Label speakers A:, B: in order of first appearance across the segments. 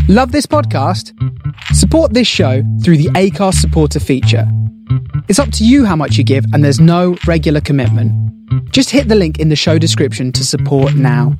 A: Love this podcast? Support this show through the Acast supporter feature. It's up to you how much you give, and there's no regular commitment. Just hit the link in the show description to support now.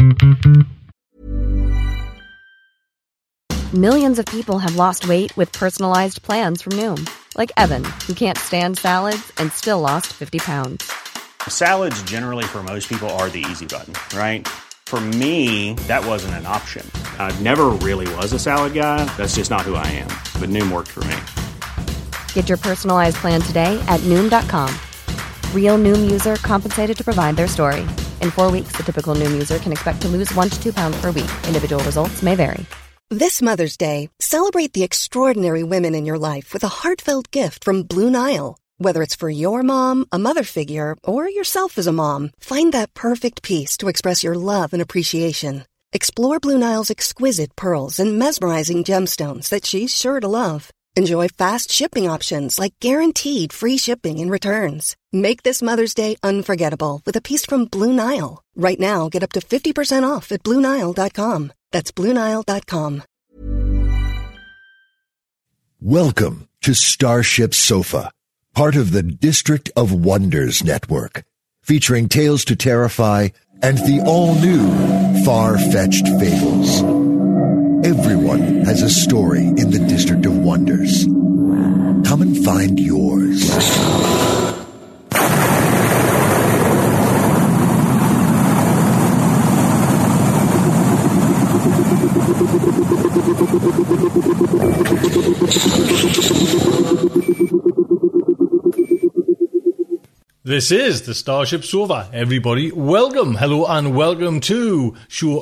B: Millions of people have lost weight with personalized plans from Noom. Like Evan, who can't stand salads and still lost 50 pounds.
C: Salads generally for most people are the easy button, right? For me, that wasn't an option. I never really was a salad guy. That's just not who I am. But Noom worked for me.
B: Get your personalized plan today at Noom.com. Real Noom user compensated to provide their story. In 4 weeks, the typical Noom user can expect to lose 1 to 2 pounds per week. Individual results may vary.
D: This Mother's Day, celebrate the extraordinary women in your life with a heartfelt gift from Blue Nile. Whether it's for your mom, a mother figure, or yourself as a mom, find that perfect piece to express your love and appreciation. Explore Blue Nile's exquisite pearls and mesmerizing gemstones that she's sure to love. Enjoy fast shipping options like guaranteed free shipping and returns. Make this Mother's Day unforgettable with a piece from Blue Nile. Right now, get up to 50% off at BlueNile.com. That's BlueNile.com.
E: Welcome to Starship Sofa, part of the District of Wonders network, featuring Tales to Terrify and the all-new Far-Fetched Fables. Everyone has a story in the District of Wonders. Come and find yours.
F: This is the Starship Sofa. Everybody, welcome, hello, and welcome to show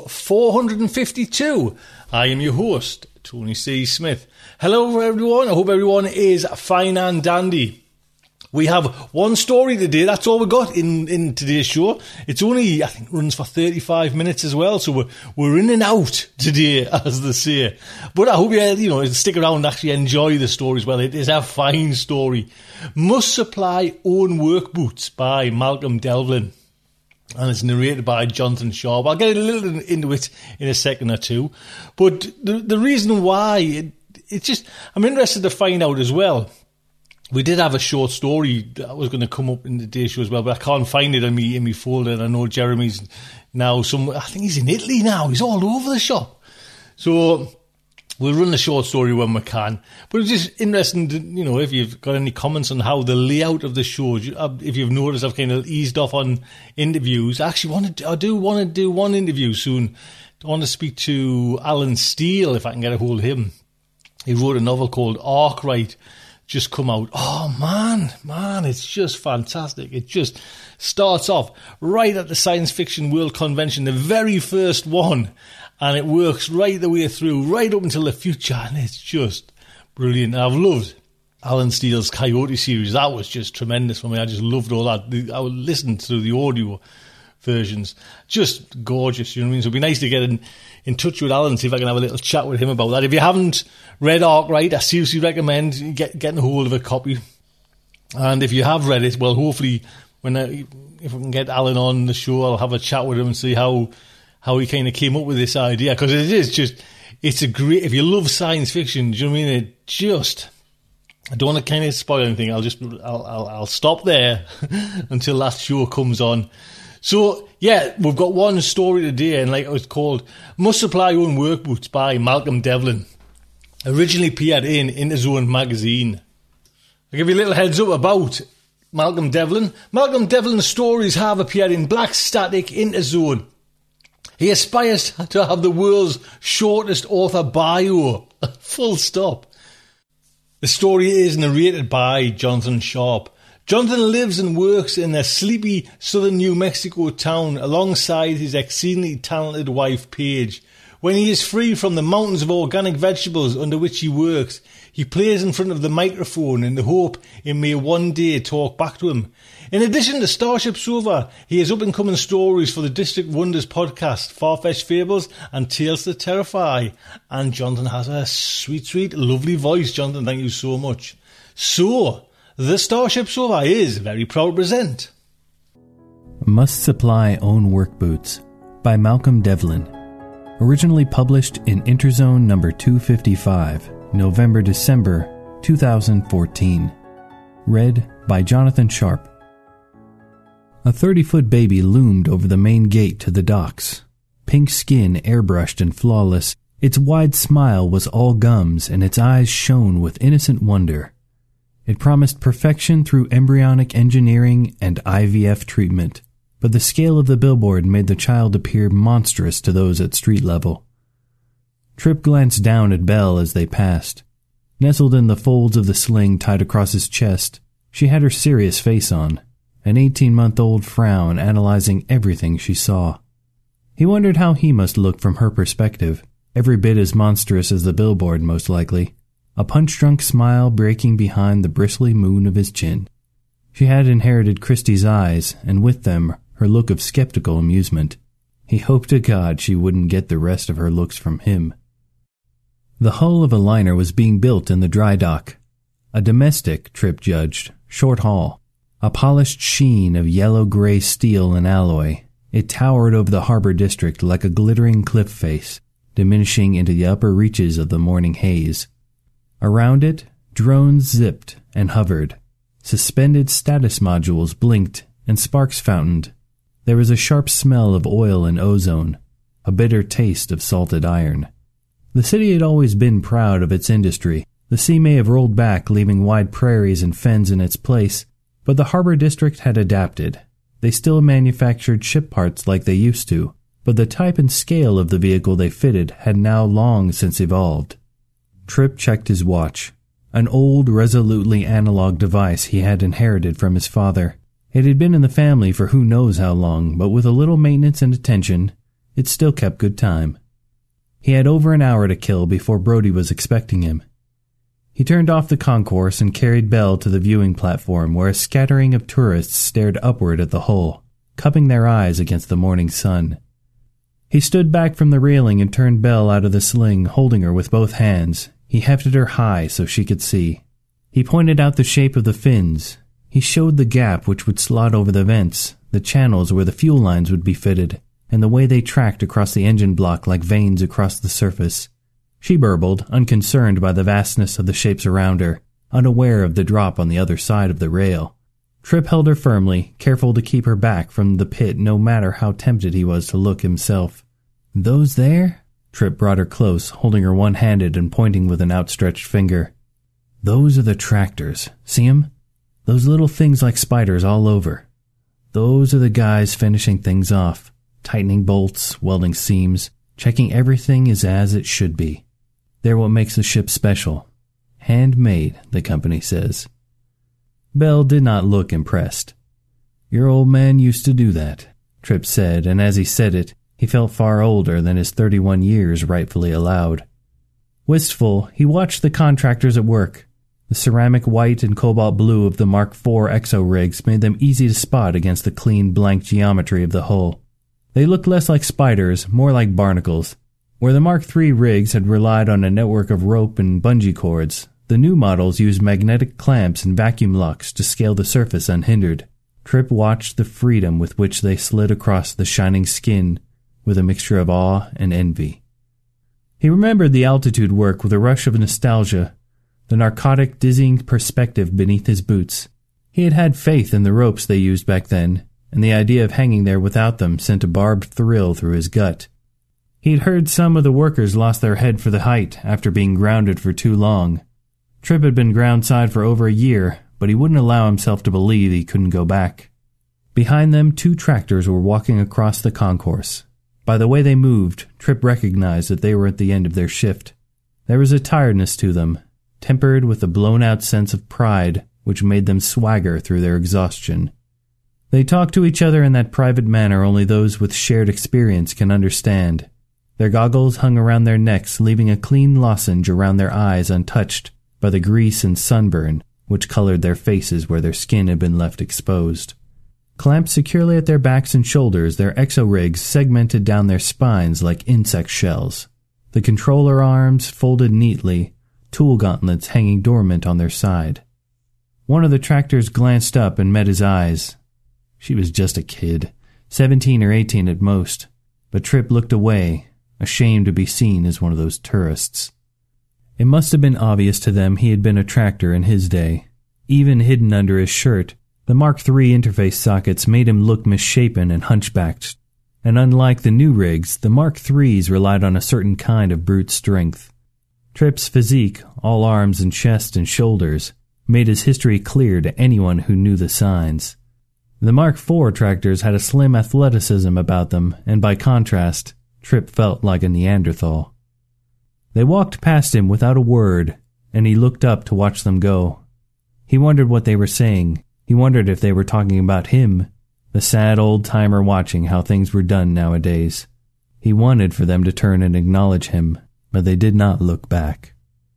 F: 452. I am your host, Tony C. Smith. Hello, everyone. I hope everyone is fine and dandy. We have one story today. That's all we got in today's show. It's only, I think, runs for 35 minutes as well. So we're in and out today, as they say. But I hope you stick around and actually enjoy the story as well. It is a fine story. Must Supply Own Work Boots by Malcolm Devlin. And it's narrated by Jonathan Sharp. I'll get a little into it in a second or two. But the reason why, it's just, I'm interested to find out as well. We did have a short story that was going to come up in the day show as well, but I can't find it in me folder. And I know Jeremy's now I think he's in Italy now. He's all over the shop. So we'll run the short story when we can. But it's just interesting to, if you've got any comments on how the layout of the show, if you've noticed I've kind of eased off on interviews. I do want to do one interview soon. I want to speak to Alan Steele, if I can get a hold of him. He wrote a novel called Arkwright. Just come out. Oh man, it's just fantastic. It just starts off right at the Science Fiction World Convention, the very first one, and it works right the way through, right up until the future, and it's just brilliant. I've loved Alan Steele's Coyote series. That was just tremendous for me. I just loved all that. I would listen to the audio versions. Just gorgeous, you know what I mean? So it'd be nice to get in touch with Alan and see if I can have a little chat with him about that. If you haven't read Arkwright, I seriously recommend getting a hold of a copy. And if you have read it, well, hopefully if we can get Alan on the show, I'll have a chat with him and see how he kind of came up with this idea. Because it's a great, if you love science fiction, do you know what I mean? I don't want to kind of spoil anything. I'll stop there until that show comes on. So, yeah, we've got one story today, and like it was called Must Supply Own Work Boots by Malcolm Devlin. Originally appeared in Interzone magazine. I'll give you a little heads up about Malcolm Devlin. Malcolm Devlin's stories have appeared in Black Static, Interzone. He aspires to have the world's shortest author bio. Full stop. The story is narrated by Jonathan Sharp. Jonathan lives and works in a sleepy southern New Mexico town alongside his exceedingly talented wife, Paige. When he is free from the mountains of organic vegetables under which he works, he plays in front of the microphone in the hope it may one day talk back to him. In addition to Starship Sofa, he has up-and-coming stories for the District Wonders podcast, Far-Fetched Fables and Tales to Terrify. And Jonathan has a sweet, sweet, lovely voice. Jonathan, thank you so much. So, the Starship Sofa is very proud to present
G: Must Supply Own Work Boots by Malcolm Devlin. Originally published in Interzone number 255, November-December 2014. Read by Jonathan Sharp. A 30-foot baby loomed over the main gate to the docks. Pink skin airbrushed and flawless, its wide smile was all gums and its eyes shone with innocent wonder. It promised perfection through embryonic engineering and IVF treatment, but the scale of the billboard made the child appear monstrous to those at street level. Tripp glanced down at Belle as they passed. Nestled in the folds of the sling tied across his chest, she had her serious face on, an 18-month-old frown analyzing everything she saw. He wondered how he must look from her perspective, every bit as monstrous as the billboard most likely, a punch-drunk smile breaking behind the bristly moon of his chin. She had inherited Christie's eyes, and with them her look of skeptical amusement. He hoped to God she wouldn't get the rest of her looks from him. The hull of a liner was being built in the dry dock. A domestic, Tripp judged, short haul. A polished sheen of yellow-gray steel and alloy, it towered over the harbor district like a glittering cliff face, diminishing into the upper reaches of the morning haze. Around it, drones zipped and hovered. Suspended status modules blinked and sparks fountained. There was a sharp smell of oil and ozone, a bitter taste of salted iron. The city had always been proud of its industry. The sea may have rolled back, leaving wide prairies and fens in its place, but the harbor district had adapted. They still manufactured ship parts like they used to, but the type and scale of the vehicle they fitted had now long since evolved. Tripp checked his watch, an old, resolutely analog device he had inherited from his father. It had been in the family for who knows how long, but with a little maintenance and attention, it still kept good time. He had over an hour to kill before Brody was expecting him. He turned off the concourse and carried Belle to the viewing platform where a scattering of tourists stared upward at the hull, cupping their eyes against the morning sun. He stood back from the railing and turned Belle out of the sling, holding her with both hands. He hefted her high so she could see. He pointed out the shape of the fins. He showed the gap which would slot over the vents, the channels where the fuel lines would be fitted, and the way they tracked across the engine block like veins across the surface. She burbled, unconcerned by the vastness of the shapes around her, unaware of the drop on the other side of the rail. Tripp held her firmly, careful to keep her back from the pit no matter how tempted he was to look himself. "Those there?" Tripp brought her close, holding her one-handed and pointing with an outstretched finger. "Those are the tractors. See 'em? Those little things like spiders all over. Those are the guys finishing things off, tightening bolts, welding seams, checking everything is as it should be. They're what makes the ship special. Handmade, the company says." Belle did not look impressed. "Your old man used to do that," Tripp said, and as he said it, he felt far older than his 31 years rightfully allowed. Wistful, he watched the contractors at work. The ceramic white and cobalt blue of the Mark IV exo rigs made them easy to spot against the clean, blank geometry of the hull. They looked less like spiders, more like barnacles. Where the Mark III rigs had relied on a network of rope and bungee cords, the new models used magnetic clamps and vacuum locks to scale the surface unhindered. Tripp watched the freedom with which they slid across the shining skin, with a mixture of awe and envy. He remembered the altitude work with a rush of nostalgia, the narcotic, dizzying perspective beneath his boots. He had had faith in the ropes they used back then, and the idea of hanging there without them sent a barbed thrill through his gut. He'd heard some of the workers lost their head for the height after being grounded for too long. Tripp had been groundside for over a year, but he wouldn't allow himself to believe he couldn't go back. Behind them, 2 tractors were walking across the concourse. By the way they moved, Tripp recognized that they were at the end of their shift. There was a tiredness to them, tempered with a blown-out sense of pride which made them swagger through their exhaustion. They talked to each other in that private manner only those with shared experience can understand. Their goggles hung around their necks, leaving a clean lozenge around their eyes untouched by the grease and sunburn which colored their faces where their skin had been left exposed. Clamped securely at their backs and shoulders, their exo-rigs segmented down their spines like insect shells. The controller arms folded neatly, tool gauntlets hanging dormant on their side. One of the tractors glanced up and met his eyes. She was just a kid, 17 or 18 at most, but Tripp looked away, ashamed to be seen as one of those tourists. It must have been obvious to them he had been a tractor in his day. Even hidden under his shirt, the Mark III interface sockets made him look misshapen and hunchbacked. And unlike the new rigs, the Mark IIIs relied on a certain kind of brute strength. Tripp's physique, all arms and chest and shoulders, made his history clear to anyone who knew the signs. The Mark IV tractors had a slim athleticism about them, and by contrast, Tripp felt like a Neanderthal. They walked past him without a word, and he looked up to watch them go. He wondered what they were saying. He wondered if they were talking about him, the sad old-timer watching how things were done nowadays. He wanted for them to turn and acknowledge him, but they did not look back.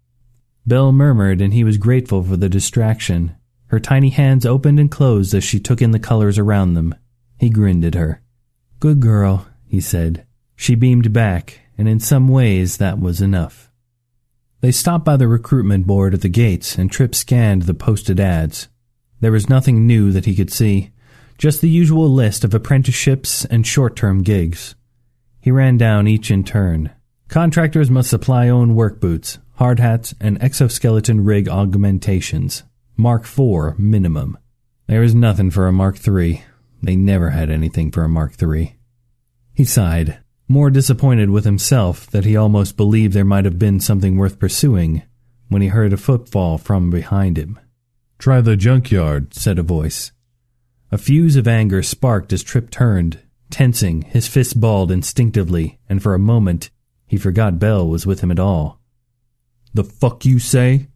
G: Belle murmured, and he was grateful for the distraction. Her tiny hands opened and closed as she took in the colors around them. He grinned at her. "Good girl," he said. She beamed back, and in some ways that was enough. They stopped by the recruitment board at the gates, and Tripp scanned the posted ads. There was nothing new that he could see, just the usual list of apprenticeships and short-term gigs. He ran down each in turn. Contractors must supply own work boots, hard hats, and exoskeleton rig augmentations. Mark IV minimum. There was nothing for a Mark III. They never had anything for a Mark III. He sighed, more disappointed with himself that he almost believed there might have been something worth pursuing, when he heard a footfall from behind him.
H: "Try the junkyard,"
G: said a voice. A fuse of anger sparked as Tripp turned, tensing, his fists balled instinctively, and for a moment he forgot Belle was with him at all. "The fuck you say?"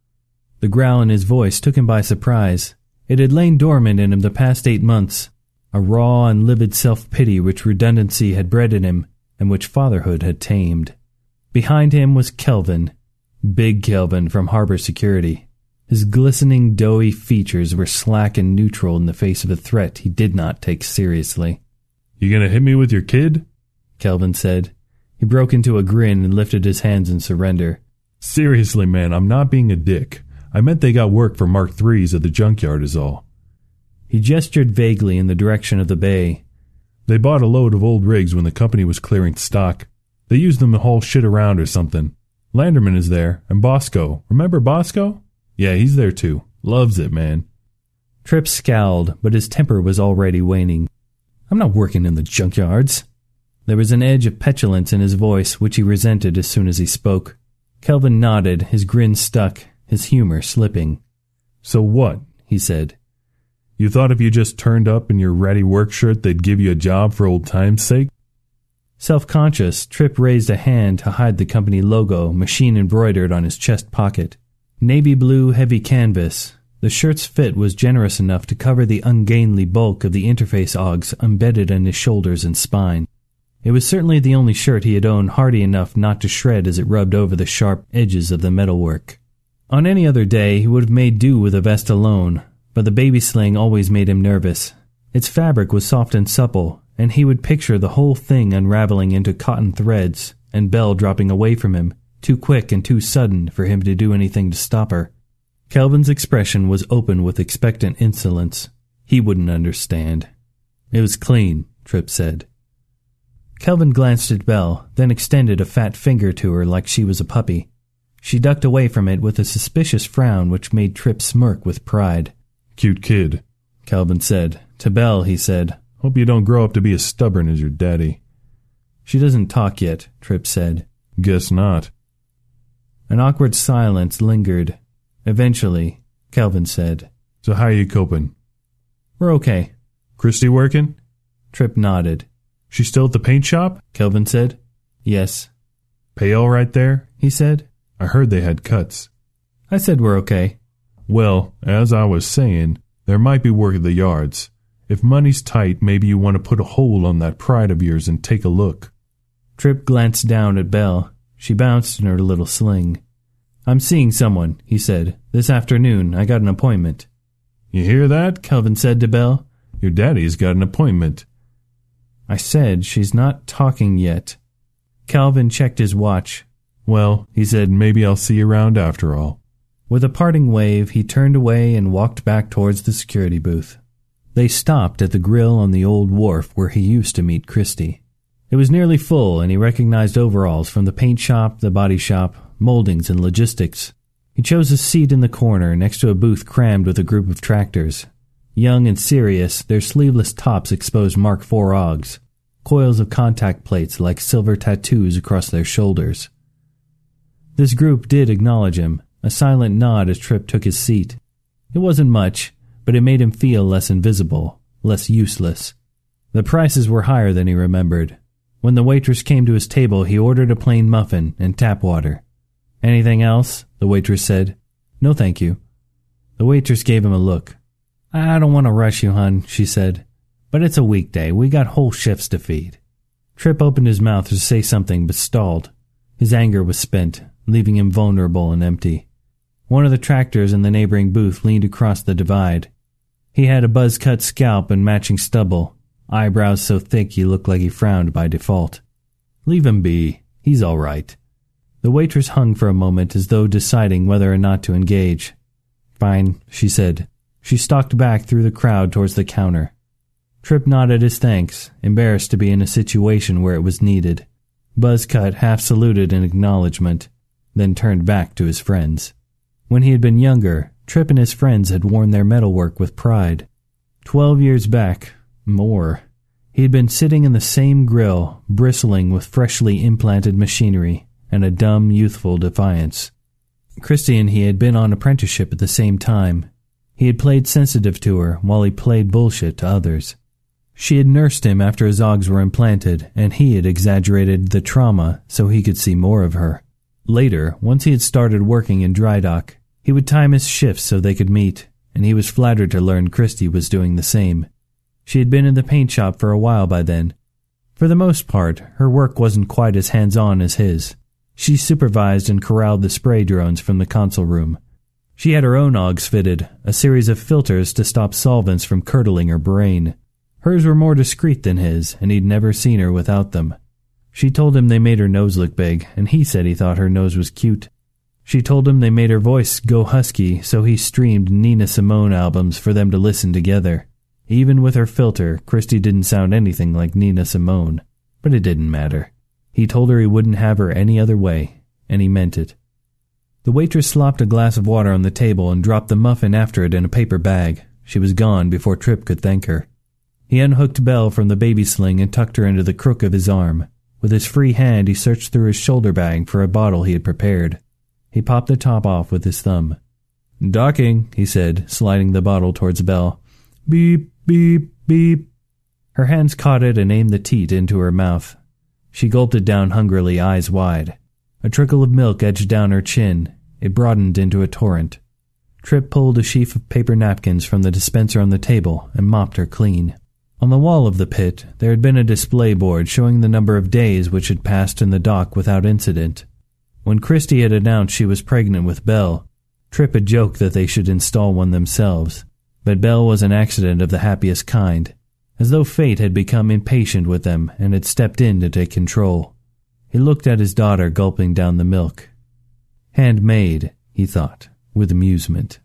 G: The growl in his voice took him by surprise. It had lain dormant in him the past 8 months, a raw and livid self-pity which redundancy had bred in him and which fatherhood had tamed. Behind him was Kelvin, Big Kelvin from Harbor Security. His glistening, doughy features were slack and neutral in the face of a threat he did not take seriously.
H: "You gonna hit me with your kid?"
G: Kelvin said. He broke into a grin and lifted his hands in surrender.
H: "Seriously, man, I'm not being a dick. I meant they got work for Mark IIIs at the junkyard is all."
G: He gestured vaguely in the direction of the bay.
H: "They bought a load of old rigs when the company was clearing stock. They used them to haul shit around or something. Landerman is there, and Bosco. Remember Bosco? Yeah, he's there too. Loves it, man."
G: Tripp scowled, but his temper was already waning. "I'm not working in the junkyards." There was an edge of petulance in his voice, which he resented as soon as he spoke. Kelvin nodded, his grin stuck, his humor slipping.
H: "So what?" he said. "You thought if you just turned up in your ratty work shirt they'd give you a job for old time's sake?"
G: Self-conscious, Tripp raised a hand to hide the company logo, machine embroidered on his chest pocket. Navy blue heavy canvas. The shirt's fit was generous enough to cover the ungainly bulk of the interface augs embedded in his shoulders and spine. It was certainly the only shirt he had owned hardy enough not to shred as it rubbed over the sharp edges of the metalwork. On any other day he would have made do with a vest alone, but the baby sling always made him nervous. Its fabric was soft and supple, and he would picture the whole thing unraveling into cotton threads, and Belle dropping away from him, too quick and too sudden for him to do anything to stop her. Kelvin's expression was open with expectant insolence. He wouldn't understand. "It was clean," Tripp said. Kelvin glanced at Belle, then extended a fat finger to her like she was a puppy. She ducked away from it with a suspicious frown which made Tripp smirk with pride.
H: "Cute kid,"
G: Kelvin said. To Belle, he said,
H: "Hope you don't grow up to be as stubborn as your daddy."
G: "She doesn't talk yet," Tripp said.
H: "Guess not."
G: An awkward silence lingered. Eventually, Kelvin said,
H: "So how you coping?"
G: "We're okay."
H: "Christy working?"
G: Tripp nodded.
H: "She still at the paint shop?"
G: Kelvin said. "Yes."
H: "Pay all right there?"
G: he said.
H: "I heard they had cuts."
G: I said we're okay.
H: "Well, as I was saying, there might be work at the yards. If money's tight, maybe you want to put a hold on that pride of yours and take a look."
G: Tripp glanced down at Belle. She bounced in her little sling. "I'm seeing someone," he said. "This afternoon. I got an appointment."
H: "You hear that?" Kelvin said to Belle. "Your daddy's got an appointment."
G: I said she's not talking yet. Kelvin checked his watch.
H: "Well," he said, "maybe I'll see you around after all."
G: With a parting wave, he turned away and walked back towards the security booth. They stopped at the grill on the old wharf where he used to meet Christy. It was nearly full, and he recognized overalls from the paint shop, the body shop, moldings, and logistics. He chose a seat in the corner next to a booth crammed with a group of tractors. Young and serious, their sleeveless tops exposed Mark IV AUGs, coils of contact plates like silver tattoos across their shoulders. This group did acknowledge him, a silent nod as Tripp took his seat. It wasn't much, but it made him feel less invisible, less useless. The prices were higher than he remembered. When the waitress came to his table, he ordered a plain muffin and tap water. "Anything else?" the waitress said. "No, thank you." The waitress gave him a look. "I don't want to rush you, hun," she said. "But it's a weekday. We got whole shifts to feed." Tripp opened his mouth to say something but stalled. His anger was spent, leaving him vulnerable and empty. One of the tractors in the neighboring booth leaned across the divide. He had a buzz-cut scalp and matching stubble, eyebrows so thick he looked like he frowned by default. "Leave him be. He's all right." The waitress hung for a moment as though deciding whether or not to engage. "Fine," she said. She stalked back through the crowd towards the counter. Tripp nodded his thanks, embarrassed to be in a situation where it was needed. Buzzcut half saluted in acknowledgement, then turned back to his friends. When he had been younger, Tripp and his friends had worn their metalwork with pride. 12 years back, more, he had been sitting in the same grill, bristling with freshly implanted machinery and a dumb, youthful defiance. Christy and he had been on apprenticeship at the same time. He had played sensitive to her while he played bullshit to others. She had nursed him after his AUGs were implanted, and he had exaggerated the trauma so he could see more of her. Later, once he had started working in dry dock, he would time his shifts so they could meet, and he was flattered to learn Christy was doing the same. She had been in the paint shop for a while by then. For the most part, her work wasn't quite as hands-on as his. She supervised and corralled the spray drones from the console room. She had her own AUGs fitted, a series of filters to stop solvents from curdling her brain. Hers were more discreet than his, and he'd never seen her without them. She told him they made her nose look big, and he said he thought her nose was cute. She told him they made her voice go husky, so he streamed Nina Simone albums for them to listen together. Even with her filter, Christy didn't sound anything like Nina Simone. But it didn't matter. He told her he wouldn't have her any other way, and he meant it. The waitress slopped a glass of water on the table and dropped the muffin after it in a paper bag. She was gone before Tripp could thank her. He unhooked Belle from the baby sling and tucked her into the crook of his arm. With his free hand, he searched through his shoulder bag for a bottle he had prepared. He popped the top off with his thumb. "Docking," he said, sliding the bottle towards Belle. "Beep, beep, beep." Her hands caught it and aimed the teat into her mouth. She gulped it down hungrily, eyes wide. A trickle of milk edged down her chin. It broadened into a torrent. Tripp pulled a sheaf of paper napkins from the dispenser on the table and mopped her clean. On the wall of the pit, there had been a display board showing the number of days which had passed in the dock without incident. When Christy had announced she was pregnant with Belle, Tripp had joked that they should install one themselves, but Belle was an accident of the happiest kind, as though fate had become impatient with them and had stepped in to take control. He looked at his daughter gulping down the milk. Handmade, he thought, with amusement.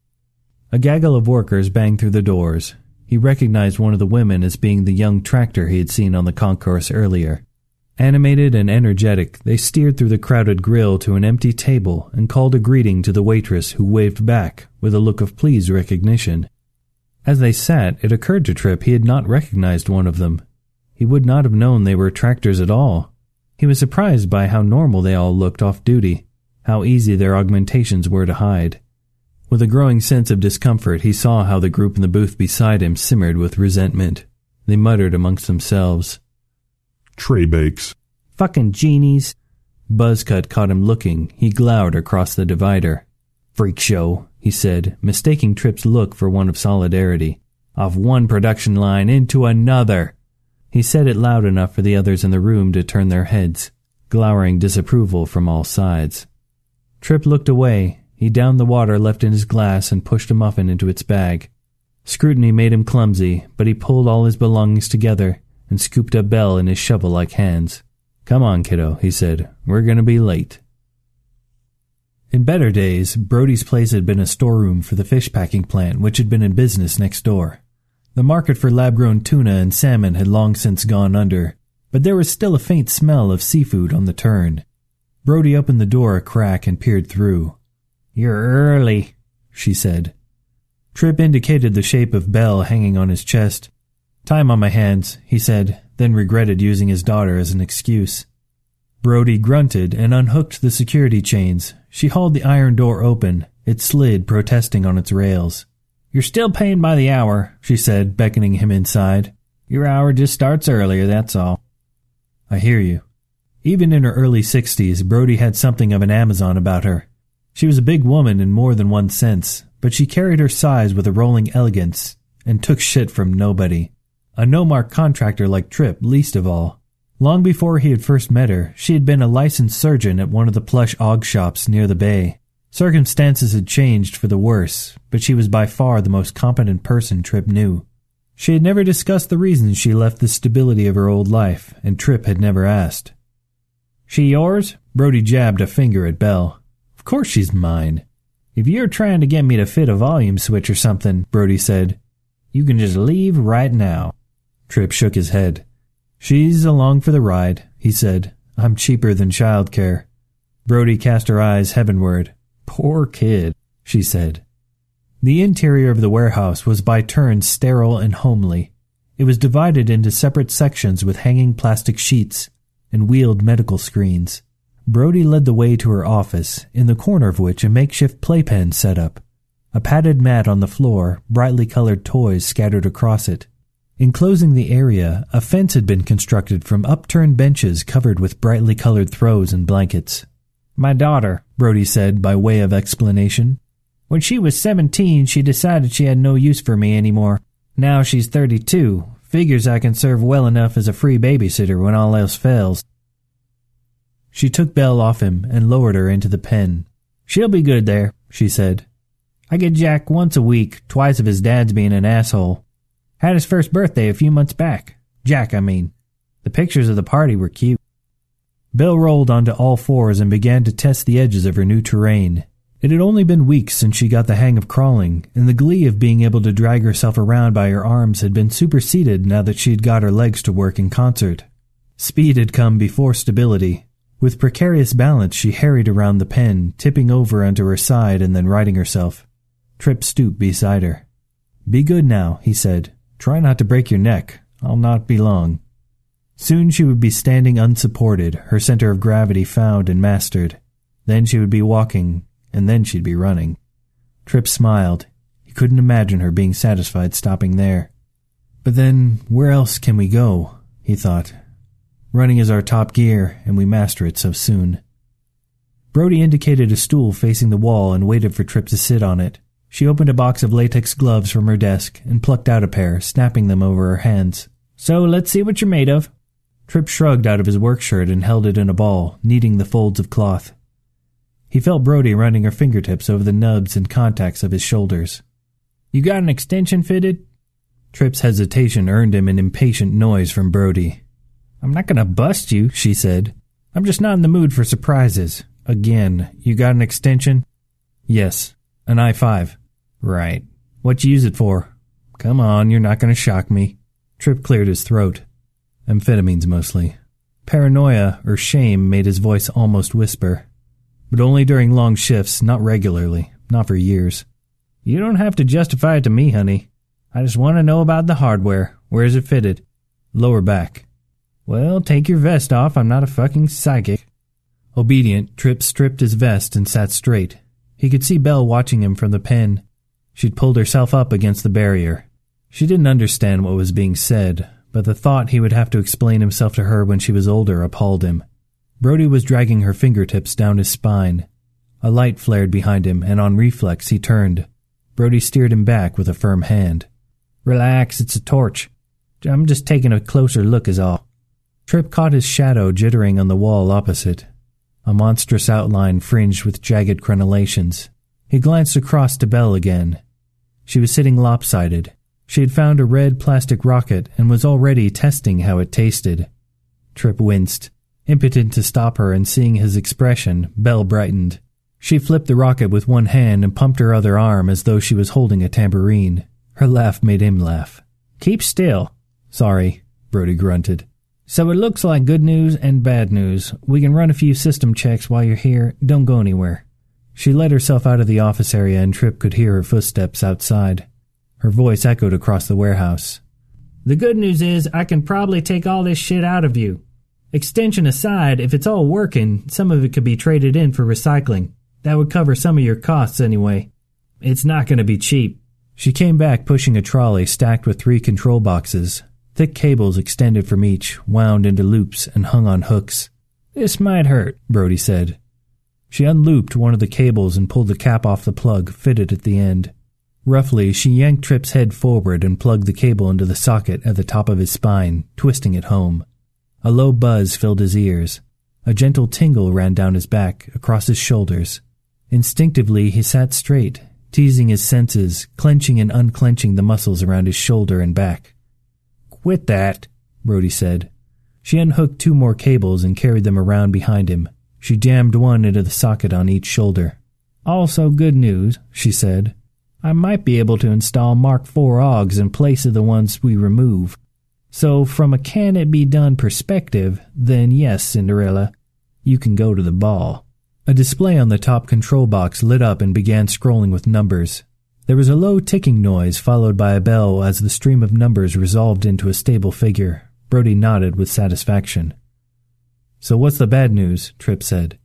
G: A gaggle of workers banged through the doors. He recognized one of the women as being the young tractor he had seen on the concourse earlier. Animated and energetic, they steered through the crowded grill to an empty table and called a greeting to the waitress, who waved back with a look of pleased recognition. As they sat, it occurred to Tripp he had not recognized one of them. He would not have known they were tractors at all. He was surprised by how normal they all looked off duty, how easy their augmentations were to hide. With a growing sense of discomfort, he saw how the group in the booth beside him simmered with resentment. They muttered amongst themselves.
H: "Tray bakes."
G: "Fucking genies." Buzzcut caught him looking. He glowered across the divider. "Freak show," he said, mistaking Tripp's look for one of solidarity. "Off one production line into another." He said it loud enough for the others in the room to turn their heads, glowering disapproval from all sides. Tripp looked away. He downed the water left in his glass and pushed a muffin into its bag. Scrutiny made him clumsy, but he pulled all his belongings together and scooped up Belle in his shovel-like hands. "Come on, kiddo," he said. "We're going to be late." In better days, Brody's place had been a storeroom for the fish packing plant, which had been in business next door. The market for lab-grown tuna and salmon had long since gone under, but there was still a faint smell of seafood on the turn. Brody opened the door a crack and peered through. "You're early," she said. Tripp indicated the shape of Belle hanging on his chest. "Time on my hands," he said, then regretted using his daughter as an excuse. Brody grunted and unhooked the security chains. She hauled the iron door open. It slid, protesting on its rails. "You're still paying by the hour," she said, beckoning him inside. "Your hour just starts earlier, that's all." "I hear you." Even in her early 60s, Brody had something of an Amazon about her. She was a big woman in more than one sense, but she carried her size with a rolling elegance and took shit from nobody. A no-mark contractor like Tripp, least of all. Long before he had first met her, she had been a licensed surgeon at one of the plush og shops near the bay. Circumstances had changed for the worse, but she was by far the most competent person Tripp knew. She had never discussed the reasons she left the stability of her old life, and Tripp had never asked. "She yours?" Brody jabbed a finger at Belle. "Of course she's mine." "If you're trying to get me to fit a volume switch or something," Brody said, "you can just leave right now." Tripp shook his head. "She's along for the ride," he said. "I'm cheaper than childcare." Brody cast her eyes heavenward. "Poor kid," she said. The interior of the warehouse was by turns sterile and homely. It was divided into separate sections with hanging plastic sheets and wheeled medical screens. Brody led the way to her office, in the corner of which a makeshift playpen set up. A padded mat on the floor, brightly colored toys scattered across it. Enclosing the area, a fence had been constructed from upturned benches covered with brightly colored throws and blankets. "My daughter," Brody said by way of explanation. "When she was 17, she decided she had no use for me anymore. Now she's 32. Figures I can serve well enough as a free babysitter when all else fails." She took Belle off him and lowered her into the pen. "She'll be good there," she said. "I get Jack once a week, twice of his dad's being an asshole. Had his first birthday a few months back. Jack, I mean. The pictures of the party were cute." Belle rolled onto all fours and began to test the edges of her new terrain. It had only been weeks since she got the hang of crawling, and the glee of being able to drag herself around by her arms had been superseded now that she had got her legs to work in concert. Speed had come before stability. With precarious balance, she harried around the pen, tipping over onto her side and then righting herself. Tripp stooped beside her. "Be good now," he said. "Try not to break your neck. I'll not be long." Soon she would be standing unsupported, her center of gravity found and mastered. Then she would be walking, and then she'd be running. Tripp smiled. He couldn't imagine her being satisfied stopping there. "But then, where else can we go?" he thought. "Running is our top gear, and we master it so soon." Brody indicated a stool facing the wall and waited for Tripp to sit on it. She opened a box of latex gloves from her desk and plucked out a pair, snapping them over her hands. "So let's see what you're made of." Tripp shrugged out of his work shirt and held it in a ball, kneading the folds of cloth. He felt Brody running her fingertips over the nubs and contacts of his shoulders. "You got an extension fitted?" Tripp's hesitation earned him an impatient noise from Brody. "I'm not going to bust you," she said. "I'm just not in the mood for surprises. Again, you got an extension?" "Yes, an I-5. "Right. What you use it for?" "Come on, you're not going to shock me." Tripp cleared his throat. "Amphetamines mostly." Paranoia or shame made his voice almost whisper. "But only during long shifts, not regularly, not for years." "You don't have to justify it to me, honey. I just want to know about the hardware. Where's it fitted?" "Lower back." "Well, take your vest off. I'm not a fucking psychic." Obedient, Tripp stripped his vest and sat straight. He could see Belle watching him from the pen. She'd pulled herself up against the barrier. She didn't understand what was being said, but the thought he would have to explain himself to her when she was older appalled him. Brody was dragging her fingertips down his spine. A light flared behind him, and on reflex he turned. Brody steered him back with a firm hand. "Relax, it's a torch. I'm just taking a closer look is all." Tripp caught his shadow jittering on the wall opposite. A monstrous outline fringed with jagged crenellations. He glanced across to Belle again. She was sitting lopsided. She had found a red plastic rocket and was already testing how it tasted. Tripp winced. Impotent to stop her and seeing his expression, Belle brightened. She flipped the rocket with one hand and pumped her other arm as though she was holding a tambourine. Her laugh made him laugh. "Keep still." "Sorry," Brody grunted.
I: So it looks like good news and bad news. We can run a few system checks while you're here. Don't go anywhere. She let herself out of the office area and Tripp could hear her footsteps outside. Her voice echoed across the warehouse. The good news is I can probably take all this shit out of you. Extension aside, if it's all working, some of it could be traded in for recycling. That would cover some of your costs anyway. It's not going to be cheap. She came back pushing a trolley stacked with 3 control boxes. Thick cables extended from each, wound into loops and hung on hooks. This might hurt, Brody said. She unlooped one of the cables and pulled the cap off the plug fitted at the end. Roughly, she yanked Tripp's head forward and plugged the cable into the socket at the top of his spine, twisting it home. A low buzz filled his ears. A gentle tingle ran down his back, across his shoulders. Instinctively, he sat straight, teasing his senses, clenching and unclenching the muscles around his shoulder and back. Quit that, Brody said. She unhooked 2 more cables and carried them around behind him. She jammed one into the socket on each shoulder. Also good news, she said. I might be able to install Mark IV AUGs in place of the ones we remove. So from a can-it-be-done perspective, then yes, Cinderella, you can go to the ball. A display on the top control box lit up and began scrolling with numbers. There was a low ticking noise followed by a bell as the stream of numbers resolved into a stable figure. Brody nodded with satisfaction. So what's the bad news? Tripp said.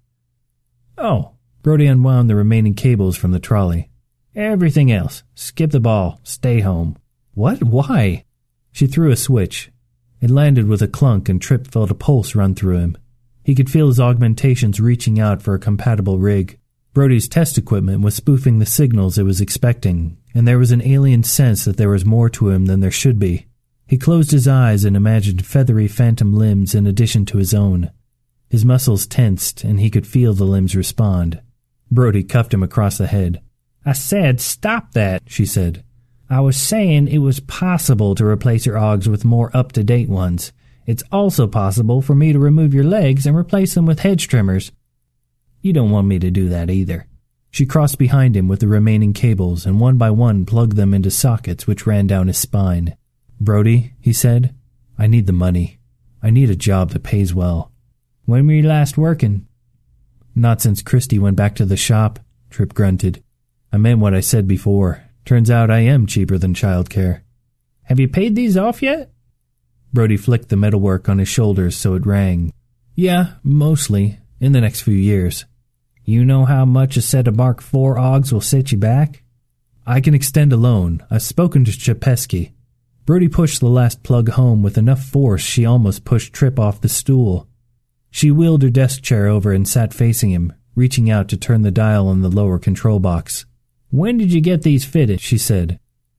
I: Oh, Brody unwound the remaining cables from the trolley. Everything else. Skip the ball. Stay home. What? Why? She threw a switch. It landed with a clunk and Tripp felt a pulse run through him. He could feel his augmentations reaching out for a compatible rig. Brody's test equipment was spoofing the signals it was expecting, and there was an alien sense that there was more to him than there should be. He closed his eyes and imagined feathery phantom limbs in addition to his own. His muscles tensed, and he could feel the limbs respond. Brody cuffed him across the head. I said stop that, she said. I was saying it was possible to replace your AUGs with more up-to-date ones. It's also possible for me to remove your legs and replace them with hedge trimmers. You don't want me to do that either. She crossed behind him with the remaining cables and one by one plugged them into sockets which ran down his spine. Brody, he said, I need the money. I need a job that pays well. When were you last working? Not since Christy went back to the shop, Tripp grunted. I meant what I said before. Turns out I am cheaper than childcare. Have you paid these off yet? Brody flicked the metalwork on his shoulders so it rang. Yeah, mostly. In the next few years. You know how much a set of Mark IV AUGs will set you back? I can extend a loan. I've spoken to Chepesky. Brody pushed the last plug home with enough force she almost pushed Tripp off the stool. She wheeled her desk chair over and sat facing him, reaching out to turn the dial on the lower control box. When did you get these fitted? She said.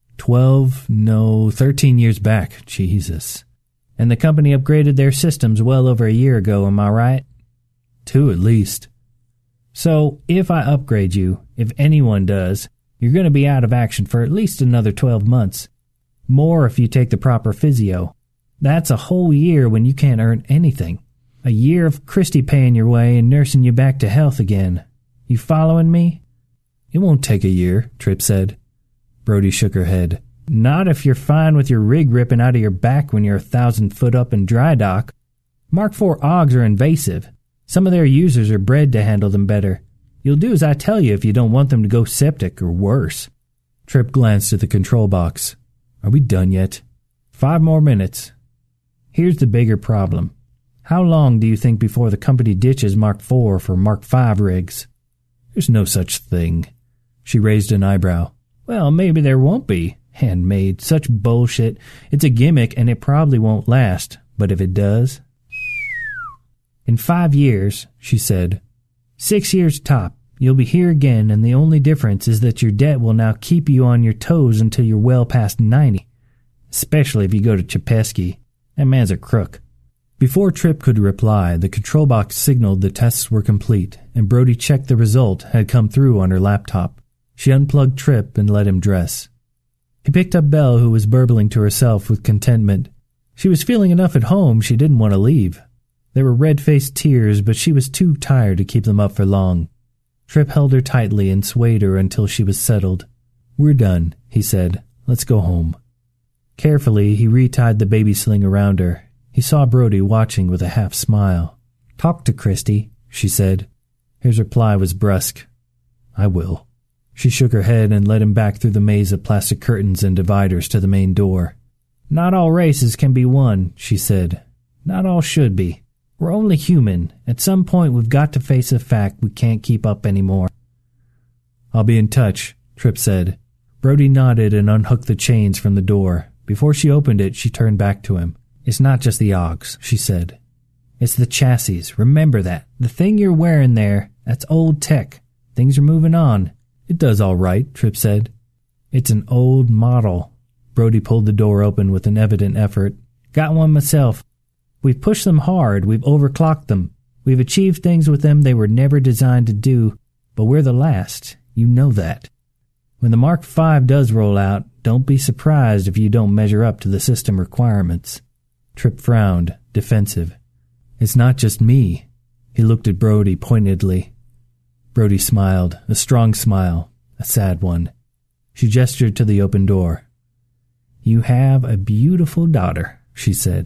I: 13 years back. Jesus. And the company upgraded their systems well over a year ago, am I right? 2 at least. So, if I upgrade you, if anyone does, you're going to be out of action for at least another 12 months. More if you take the proper physio. That's a whole year when you can't earn anything. A year of Christy paying your way and nursing you back to health again. You following me? It won't take a year, Tripp said. Brody shook her head. Not if you're fine with your rig ripping out of your back when you're 1,000 foot up in dry dock. Mark IV AUGs are invasive. Some of their users are bred to handle them better. You'll do as I tell you if you don't want them to go septic or worse. Tripp glanced at the control box. Are we done yet? 5 more minutes. Here's the bigger problem. How long do you think before the company ditches Mark IV for Mark V rigs? There's no such thing. She raised an eyebrow. Well, maybe there won't be. Handmade. Such bullshit. It's a gimmick and it probably won't last. But if it does... In 5 years, she said. 6 years top. You'll be here again, and the only difference is that your debt will now keep you on your toes until you're well past 90. Especially if you go to Chepesky. That man's a crook. Before Tripp could reply, the control box signaled the tests were complete, and Brody checked the result had come through on her laptop. She unplugged Tripp and let him dress. He picked up Belle, who was burbling to herself with contentment. She was feeling enough at home she didn't want to leave. There were red-faced tears, but she was too tired to keep them up for long. Tripp held her tightly and swayed her until she was settled. We're done, he said. Let's go home. Carefully, he retied the baby sling around her. He saw Brody watching with a half smile. "Talk to Christy," she said. His reply was brusque. "I will." She shook her head and led him back through the maze of plastic curtains and dividers to the main door. "Not all races can be won," she said. "Not all should be. We're only human. At some point we've got to face the fact we can't keep up anymore." "I'll be in touch," Tripp said. Brody nodded and unhooked the chains from the door. Before she opened it, she turned back to him. "It's not just the Augs," she said. "It's the chassis. Remember that. The thing you're wearing there, that's old tech. Things are moving on." "It does all right," Tripp said. "It's an old model." Brody pulled the door open with an evident effort. "Got one myself. We've pushed them hard. We've overclocked them. We've achieved things with them they were never designed to do. But we're the last. You know that. When the Mark V does roll out, don't be surprised if you don't measure up to the system requirements." Tripp frowned, defensive. "It's not just me." He looked at Brody pointedly. Brody smiled, a strong smile, a sad one. She gestured to the open door. "You have a beautiful daughter," she said.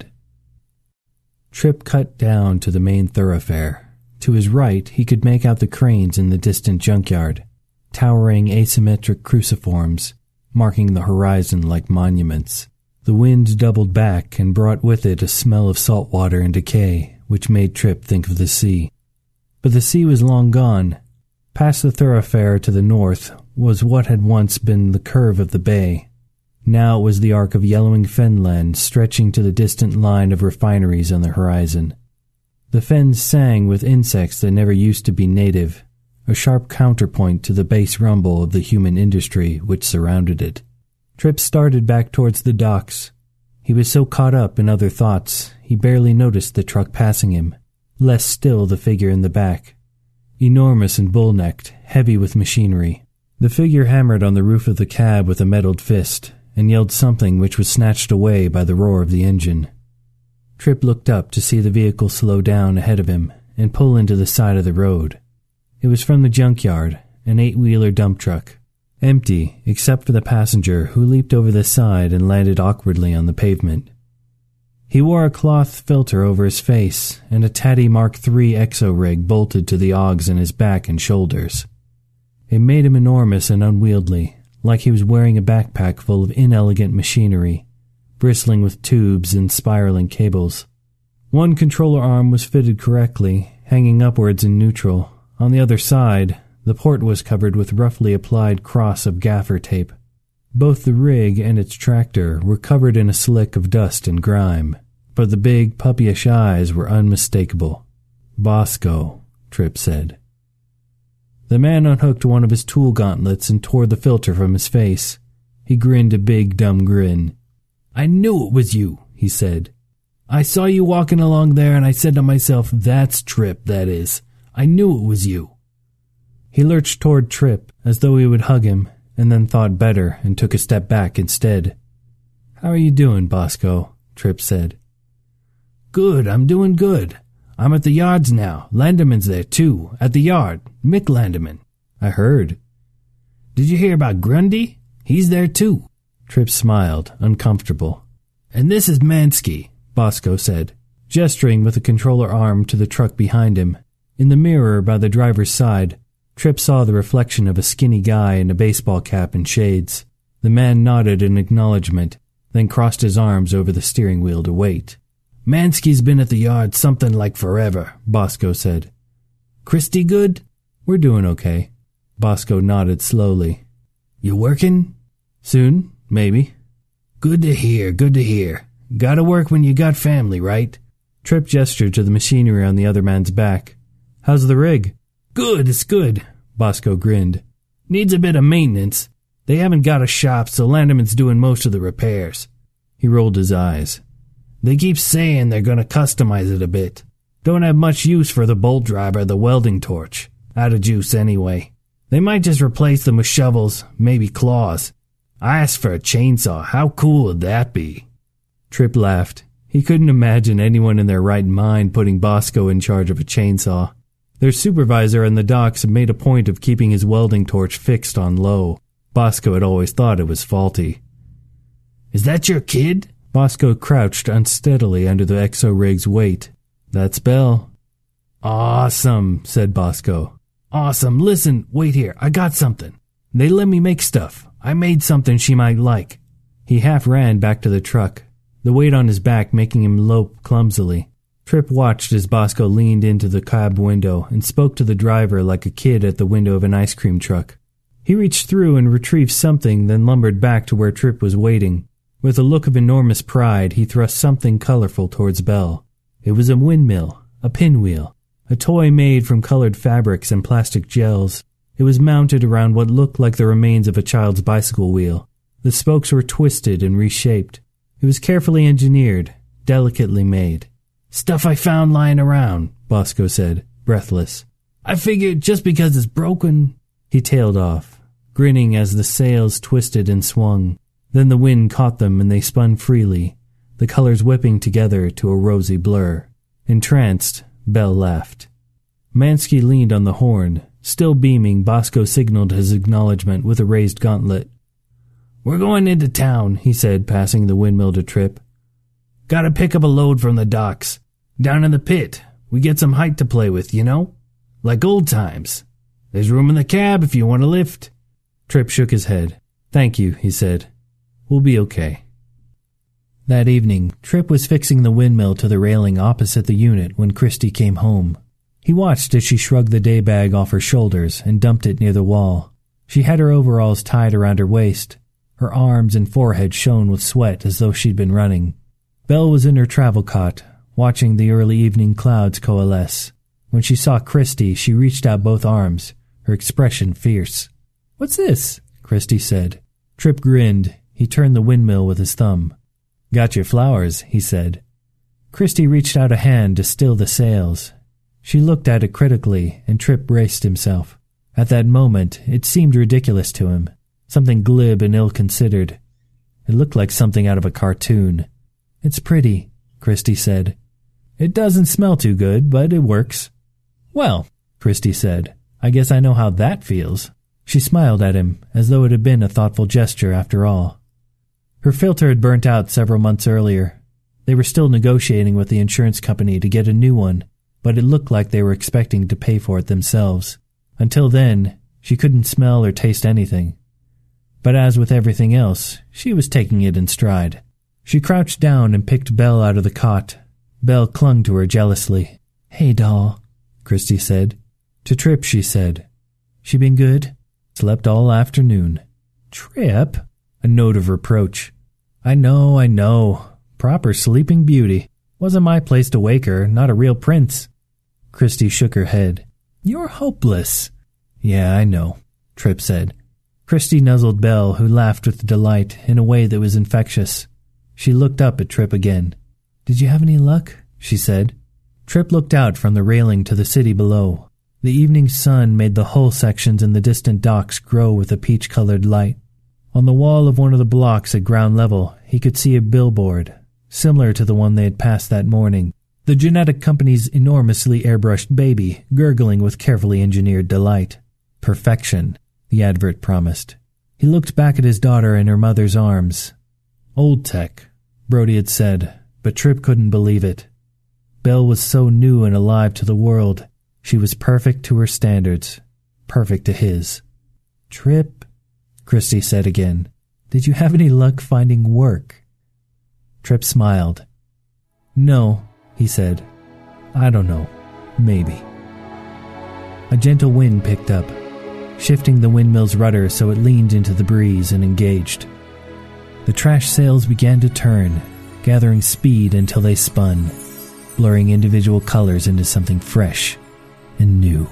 I: Tripp cut down to the main thoroughfare. To his right, he could make out the cranes in the distant junkyard, towering asymmetric cruciforms, marking the horizon like monuments. The wind doubled back and brought with it a smell of salt water and decay, which made Tripp think of the sea. But the sea was long gone. Past the thoroughfare to the north was what had once been the curve of the bay. Now it was the arc of yellowing fenland stretching to the distant line of refineries on the horizon. The fens sang with insects that never used to be native, a sharp counterpoint to the bass rumble of the human industry which surrounded it. Tripp started back towards the docks. He was so caught up in other thoughts, he barely noticed the truck passing him, less still the figure in the back. Enormous and bull-necked, heavy with machinery. The figure hammered on the roof of the cab with a metalled fist, and yelled something which was snatched away by the roar of the engine. Tripp looked up to see the vehicle slow down ahead of him and pull into the side of the road. It was from the junkyard, an 8-wheeler dump truck. Empty, except for the passenger, who leaped over the side and landed awkwardly on the pavement. He wore a cloth filter over his face, and a Tatty Mark III exo-rig bolted to the Augs in his back and shoulders. It made him enormous and unwieldy, like he was wearing a backpack full of inelegant machinery, bristling with tubes and spiraling cables. One controller arm was fitted correctly, hanging upwards in neutral. On the other side, the port was covered with roughly applied cross of gaffer tape. Both the rig and its tractor were covered in a slick of dust and grime, but the big, puppyish eyes were unmistakable. "Bosco," Tripp said. The man unhooked one of his tool gauntlets and tore the filter from his face. He grinned a big, dumb grin. "I knew it was you," he said. "I saw you walking along there and I said to myself, that's Tripp, that is. I knew it was you." He lurched toward Tripp as though he would hug him, and then thought better and took a step back instead. "How are you doing, Bosco?" Tripp said. "Good, I'm doing good. I'm at the yards now. Landerman's there, too. At the yard. Mick Landerman." "I heard." "Did you hear about Grundy? He's there, too." Tripp smiled, uncomfortable. "And this is Mansky," Bosco said, gesturing with a controller arm to the truck behind him. In the mirror by the driver's side, Tripp saw the reflection of a skinny guy in a baseball cap and shades. The man nodded in acknowledgement, then crossed his arms over the steering wheel to wait. "Mansky's been at the yard something like forever," Bosco said. "Christy good?" "We're doing okay." Bosco nodded slowly. "You working?" "Soon, maybe." Good to hear, good to hear. Gotta work when you got family, right?" Tripp gestured to the machinery on the other man's back. "How's the rig?" "Good, it's good," Bosco grinned. "Needs a bit of maintenance. They haven't got a shop, so Landerman's doing most of the repairs." He rolled his eyes. "They keep saying they're gonna customize it a bit. Don't have much use for the bolt drive or the welding torch. Out of juice anyway. They might just replace them with shovels, maybe claws. I asked for a chainsaw. How cool would that be?" Tripp laughed. He couldn't imagine anyone in their right mind putting Bosco in charge of a chainsaw. Their supervisor in the docks had made a point of keeping his welding torch fixed on low. Bosco had always thought it was faulty. "Is that your kid?" Bosco crouched unsteadily under the exo-rig's weight. "That's Belle." "Awesome," said Bosco. "Awesome. Listen, wait here. I got something. They let me make stuff. I made something she might like." He half ran back to the truck, the weight on his back making him lope clumsily. Tripp watched as Bosco leaned into the cab window and spoke to the driver like a kid at the window of an ice cream truck. He reached through and retrieved something, then lumbered back to where Tripp was waiting. With a look of enormous pride, he thrust something colorful towards Belle. It was a windmill, a pinwheel, a toy made from colored fabrics and plastic gels. It was mounted around what looked like the remains of a child's bicycle wheel. The spokes were twisted and reshaped. It was carefully engineered, delicately made. "Stuff I found lying around," Bosco said, breathless. "I figured just because it's broken..." He tailed off, grinning as the sails twisted and swung. Then the wind caught them and they spun freely, the colors whipping together to a rosy blur. Entranced, Belle laughed. Mansky leaned on the horn. Still beaming, Bosco signaled his acknowledgement with a raised gauntlet. "We're going into town," he said, passing the windmill to Tripp. "Gotta pick up a load from the docks. Down in the pit. We get some height to play with, you know? Like old times. There's room in the cab if you want a lift." Tripp shook his head. "Thank you," he said. "We'll be okay." That evening, Tripp was fixing the windmill to the railing opposite the unit when Christy came home. He watched as she shrugged the day bag off her shoulders and dumped it near the wall. She had her overalls tied around her waist. Her arms and forehead shone with sweat as though she'd been running. Belle was in her travel cot, watching the early evening clouds coalesce. When she saw Christy, she reached out both arms, her expression fierce. "What's this?" Christy said. Tripp grinned. He turned the windmill with his thumb. "Got your flowers," he said. Christy reached out a hand to still the sails. She looked at it critically, and Tripp braced himself. At that moment, it seemed ridiculous to him, something glib and ill-considered. It looked like something out of a cartoon. "It's pretty," Christy said. "It doesn't smell too good, but it works." "Well," Christy said, "I guess I know how that feels." She smiled at him, as though it had been a thoughtful gesture after all. Her filter had burnt out several months earlier. They were still negotiating with the insurance company to get a new one, but it looked like they were expecting to pay for it themselves. Until then, she couldn't smell or taste anything. But as with everything else, she was taking it in stride. She crouched down and picked Belle out of the cot. Belle clung to her jealously. "Hey, doll," Christy said. To Tripp she said, "She been good?" "Slept all afternoon." "Tripp?" A note of reproach. I know. Proper sleeping beauty. Wasn't my place to wake her, not a real prince." Christy shook her head. "You're hopeless." "Yeah, I know," Tripp said. Christy nuzzled Belle, who laughed with delight in a way that was infectious. She looked up at Tripp again. "Did you have any luck?" she said. Tripp looked out from the railing to the city below. The evening sun made the hull sections in the distant docks glow with a peach-colored light. On the wall of one of the blocks at ground level, he could see a billboard, similar to the one they had passed that morning. The genetic company's enormously airbrushed baby, gurgling with carefully engineered delight. Perfection, the advert promised. He looked back at his daughter in her mother's arms. Old tech, Brody had said, but Tripp couldn't believe it. Belle was so new and alive to the world. She was perfect to her standards, perfect to his. "Tripp," Christy said again, "did you have any luck finding work?" Tripp smiled. "No," he said. "I don't know. Maybe." A gentle wind picked up, shifting the windmill's rudder so it leaned into the breeze and engaged. The trash sails began to turn, gathering speed until they spun, blurring individual colors into something fresh and new.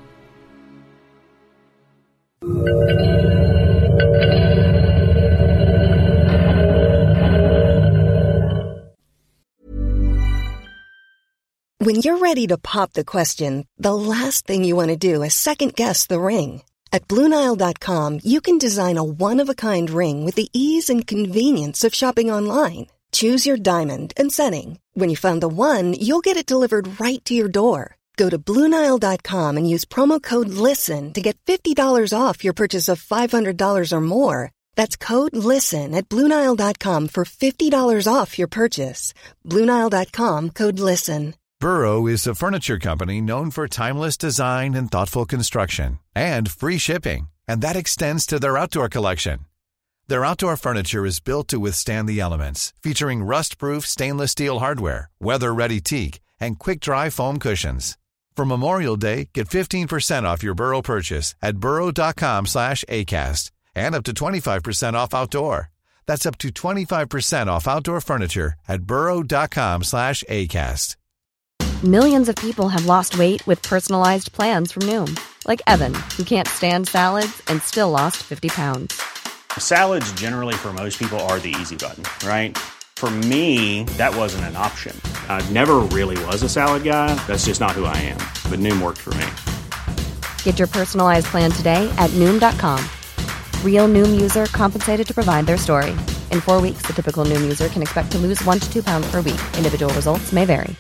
D: When you're ready to pop the question, the last thing you want to do is second-guess the ring. At BlueNile.com, you can design a one-of-a-kind ring with the ease and convenience of shopping online. Choose your diamond and setting. When you find the one, you'll get it delivered right to your door. Go to BlueNile.com and use promo code LISTEN to get $50 off your purchase of $500 or more. That's code LISTEN at BlueNile.com for $50 off your purchase. BlueNile.com, code LISTEN.
J: Burrow is a furniture company known for timeless design and thoughtful construction, and free shipping, and that extends to their outdoor collection. Their outdoor furniture is built to withstand the elements, featuring rust-proof stainless steel hardware, weather-ready teak, and quick-dry foam cushions. For Memorial Day, get 15% off your Burrow purchase at burrow.com/ACAST, and up to 25% off outdoor. That's up to 25% off outdoor furniture at burrow.com/ACAST.
B: Millions of people have lost weight with personalized plans from Noom. Like Evan, who can't stand salads and still lost 50 pounds.
C: Salads generally for most people are the easy button, right? For me, that wasn't an option. I never really was a salad guy. That's just not who I am. But Noom worked for me.
B: Get your personalized plan today at Noom.com. Real Noom user compensated to provide their story. In 4 weeks, the typical Noom user can expect to lose 1 to 2 pounds per week. Individual results may vary.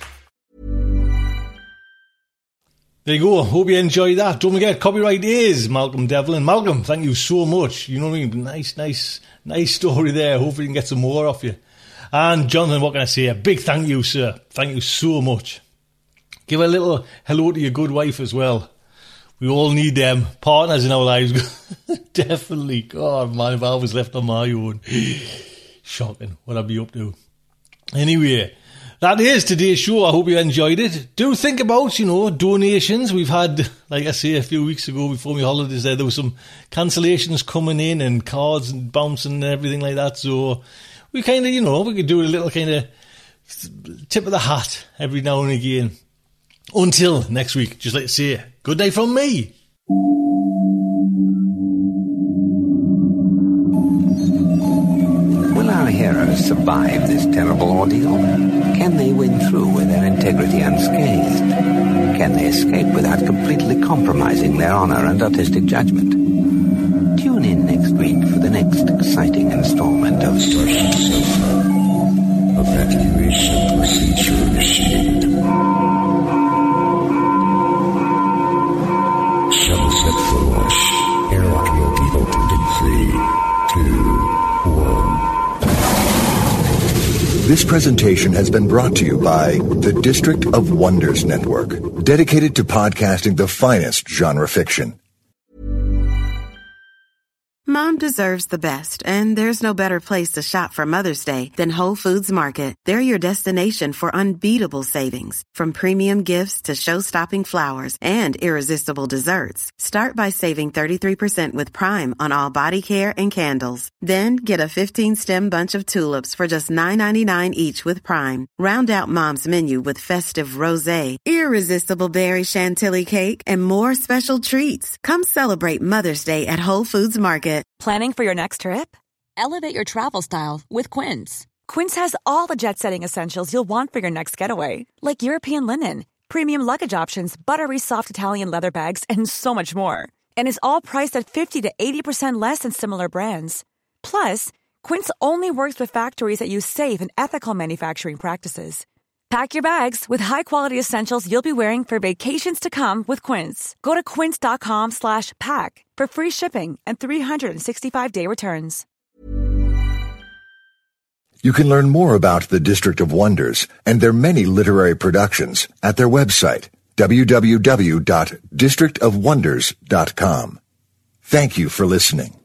F: There you go. Hope you enjoyed that. Don't forget, copyright is Malcolm Devlin. Malcolm, thank you so much. You know what I mean? Nice story there. Hopefully we can get some more off you. And Jonathan, what can I say? A big thank you, sir. Thank you so much. Give a little hello to your good wife as well. We all need them partners in our lives. Definitely. God, man, if I was left on my own. Shocking. What I'd be up to. Anyway, that is today's show. I hope you enjoyed it. Do think about, donations. We've had, like I say, a few weeks ago before my holidays there was some cancellations coming in and cards and bouncing and everything like that. So we kind of, we could do a little kind of tip of the hat every now and again. Until next week, just like to say, good day from me.
K: Will our heroes survive this terrible ordeal? Can they win through with their integrity unscathed? Can they escape without completely compromising their honor and artistic judgment? Tune in next week for the next exciting installment of Starship Sofa. Evacuation procedure initiated. Shuttle set for launch. Airlock will be opened in 3, 2, 1.
E: This presentation has been brought to you by the District of Wonders Network, dedicated to podcasting the finest genre fiction.
L: Mom deserves the best, and there's no better place to shop for Mother's Day than Whole Foods Market. They're your destination for unbeatable savings, from premium gifts to show-stopping flowers and irresistible desserts. Start by saving 33% with Prime on all body care and candles. Then get a 15-stem bunch of tulips for just $9.99 each with Prime. Round out Mom's menu with festive rosé, irresistible berry chantilly cake, and more special treats. Come celebrate Mother's Day at Whole Foods Market.
M: Planning for your next trip? Elevate your travel style with Quince. Quince has all the jet-setting essentials you'll want for your next getaway, like European linen, premium luggage options, buttery soft Italian leather bags, and so much more. And is all priced at 50 to 80% less than similar brands. Plus, Quince only works with factories that use safe and ethical manufacturing practices. Pack your bags with high-quality essentials you'll be wearing for vacations to come with Quince. Go to quince.com/pack for free shipping and 365-day returns.
E: You can learn more about the District of Wonders and their many literary productions at their website, www.districtofwonders.com. Thank you for listening.